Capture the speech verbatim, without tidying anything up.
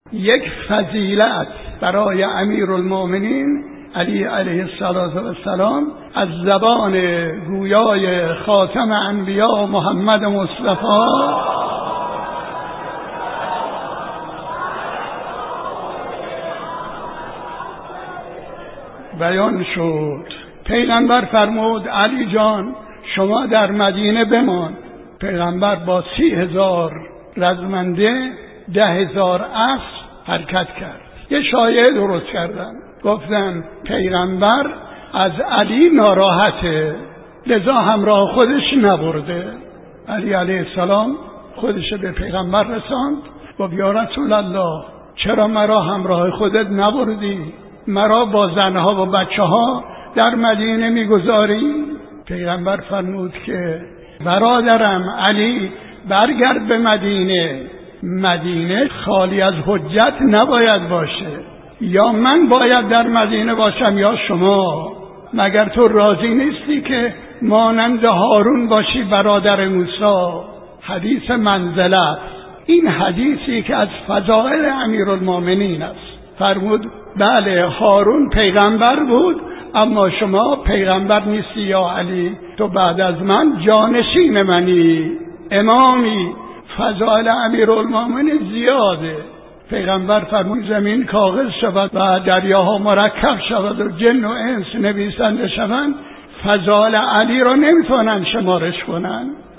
یک فضیلت برای امیرالمؤمنین علی علیه السلام از زبان گویای خاتم انبیا محمد مصطفی بیان شد. پیغمبر فرمود علی جان شما در مدینه بمان. پیغمبر با سی هزار رزمنده ده هزار اسب حرکت کرد. یه شایعه درست کردن، گفتن پیغمبر از علی ناراحته لذا همراه خودش نبرده. علی علیه السلام خودش به پیغمبر رساند و یا رسول الله چرا مرا همراه خودت نبردی؟ مرا با زنها و بچه ها در مدینه میگذاری؟ پیغمبر فرمود که برادرم علی برگرد به مدینه. مدینه خالی از حجت نباید باشه، یا من باید در مدینه باشم یا شما. مگر تو راضی نیستی که مانند هارون باشی برادر موسی؟ حدیث منزلت، این حدیثی که از فضائل امیرالمؤمنین است. فرمود بله هارون پیغمبر بود اما شما پیغمبر نیستی یا علی، تو بعد از من جانشین منی، امامی. فضائل امیرالمؤمنین زیاده. پیغمبر فرمود زمین کاغذ شود و دریاها مرکب شود و جن و انس نویسنده شوند، فضائل علی را نمیتونن شمارش کنن.